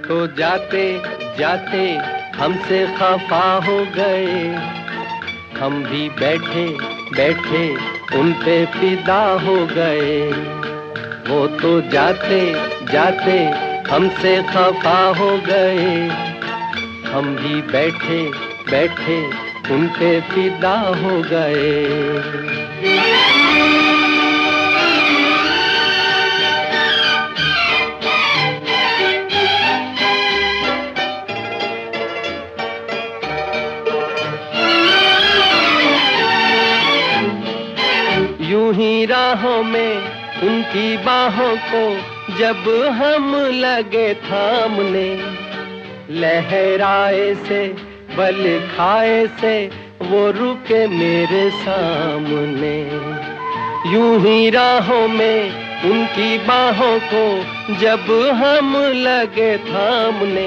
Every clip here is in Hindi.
तो जाते जाते हमसे खफा हो गए, हम भी बैठे बैठे उन पे फिदा हो गए। वो तो जाते जाते हमसे खफा हो गए, हम भी बैठे बैठे उन पे फिदा हो गए। यूं ही राहों में उनकी बाहों को जब हम लगे थामने, लहराए से बल खाए से वो रुके मेरे सामने। यूं ही राहों में उनकी बाहों को जब हम लगे थामने,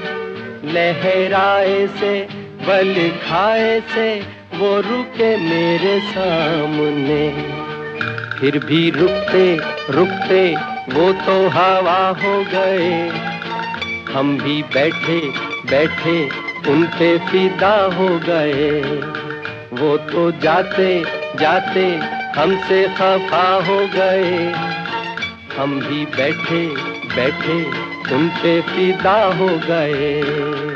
लहराए से बल खाए से वो रुके मेरे सामने। फिर भी रुकते रुकते वो तो हवा हो गए, हम भी बैठे बैठे उन पे फिदा हो गए। वो तो जाते जाते हमसे खफा हो गए, हम भी बैठे बैठे उन पे फिदा हो गए।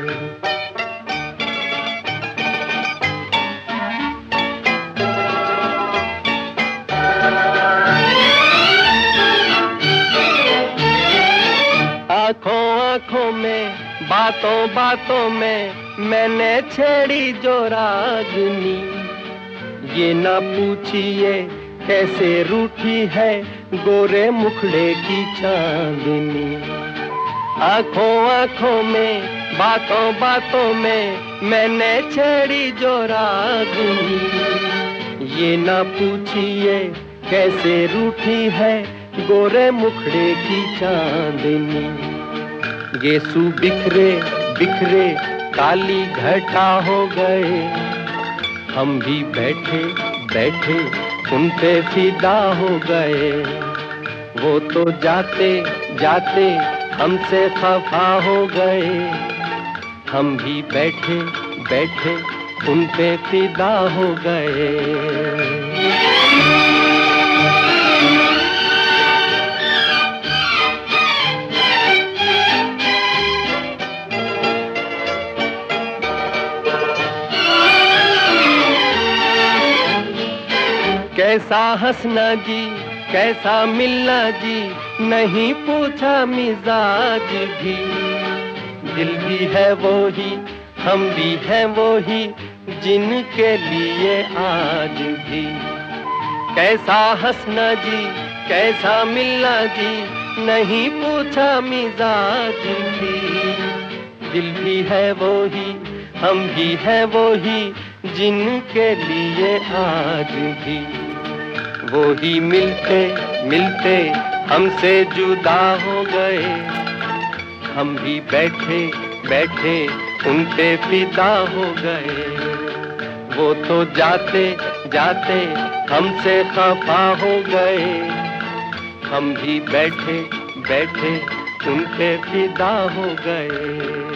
आँखों आँखों में बातों बातों में मैंने छेड़ी जो रागनी, ये ना पूछिए कैसे रूठी है गोरे मुखड़े की चांदनी। आँखों आँखों में बातों बातों में मैंने छेड़ी जो रागनी, ये ना पूछिए कैसे रूठी है गोरे मुखड़े की चांदनी। गेसू बिखरे बिखरे काली घटा हो गए, हम भी बैठे बैठे उन पे फिदा हो गए। वो तो जाते जाते हमसे खफा हो गए, हम भी बैठे बैठे उन पे फिदा हो गए। कैसा हंसना जी कैसा मिलना जी, नहीं पूछा मिजाज भी। दिल भी है वो ही हम भी हैं वो ही जिनके लिए आज भी। कैसा हंसना जी कैसा मिलना जी, नहीं पूछा मिजाज भी। दिल भी है वो ही हम भी हैं वो ही जिनके लिए आज भी। वो ही मिलते मिलते हमसे जुदा हो गए, हम भी बैठे बैठे उन पे फिदा हो गए। वो तो जाते जाते हमसे खफा हो गए, हम भी बैठे बैठे उन पे फिदा हो गए।